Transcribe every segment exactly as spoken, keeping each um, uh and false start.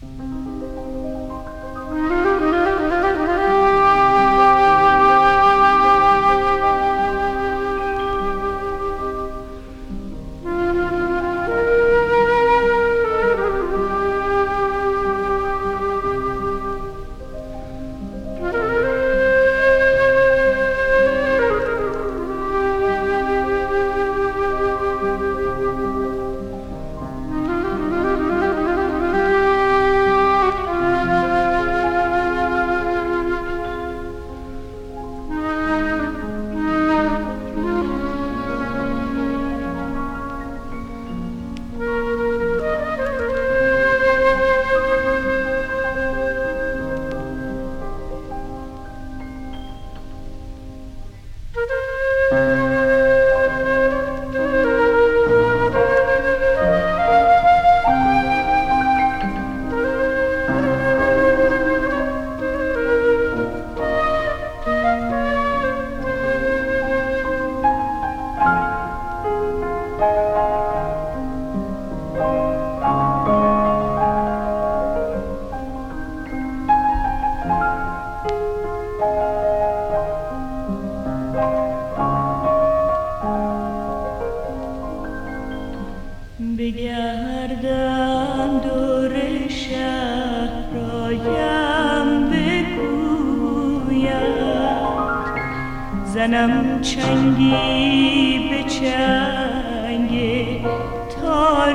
بگردم دور شهر رایم بگوید، زنم چنگی به چنگ تار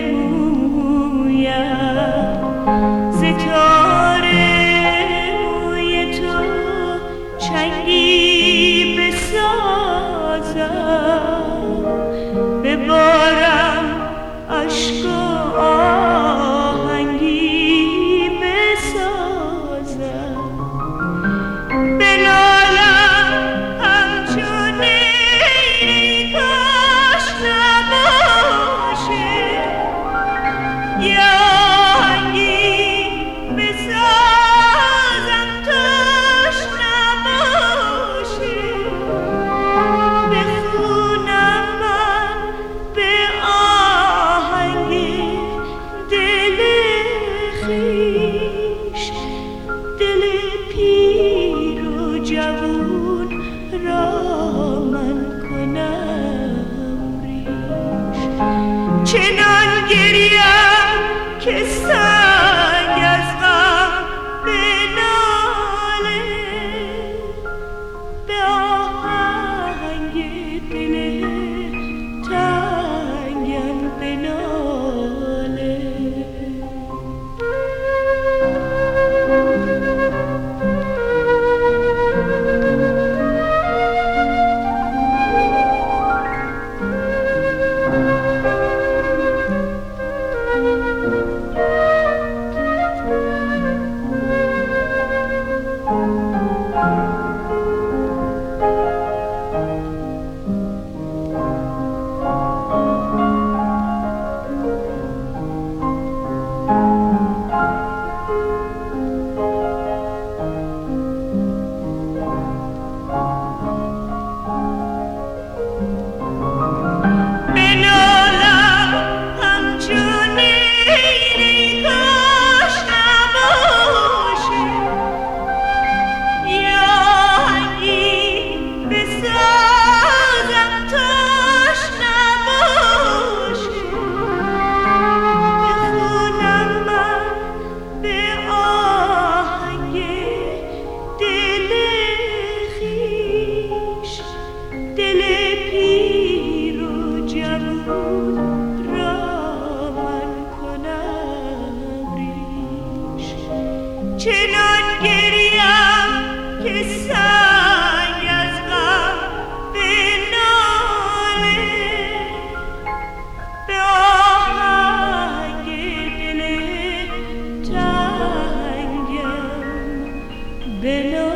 مویم، ز تار موی تو چنگی بسازم، ببارم عشق و آهنگی بسازم، بنالم همچون نیلی کاش نباشه، یه آهنگی بسازم توش نباشه، بخونم من به دل پیر و جوون را من کنم ریش، چنان گریم که سنگ از غم بناله، به آهنگ دل تنگم بناله. چنان گریم که سنگ از غم بناله، به آهنگ دل تنگم بناله.